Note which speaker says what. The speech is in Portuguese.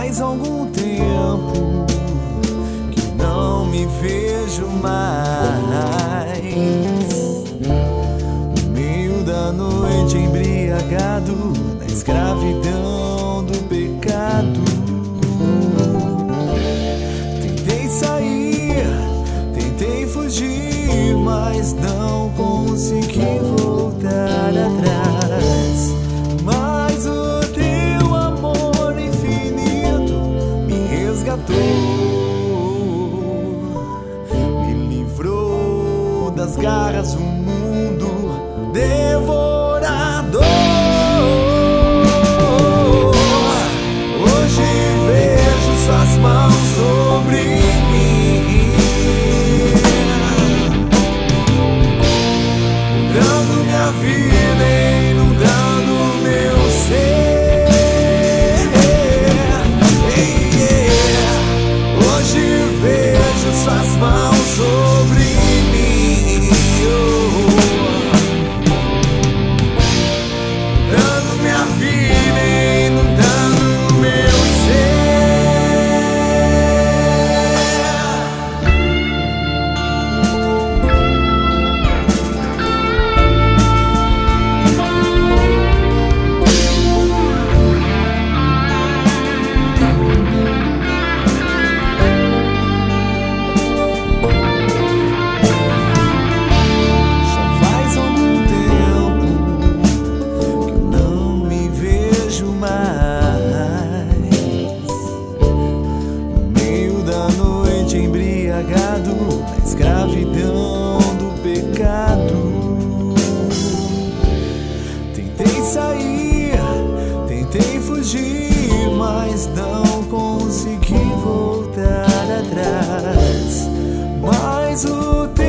Speaker 1: faz algum tempo que não me vejo mais. No meio da noite, embriagado na escravidão do pecado. Tentei sair, tentei fugir, mas não consegui voltar atrás. Mas o teu amor infinito me resgatou, me livrou das garras do mundo devorador. Hoje vejo suas mãos sobre mim, mudando minha vida, inundando meu ser. Hoje vejo suas mãos sobre mim, mudando minha vida, inundando meu ser. Embriagado na escravidão do pecado. Tentei sair, tentei fugir, mas não consegui voltar atrás. Mas o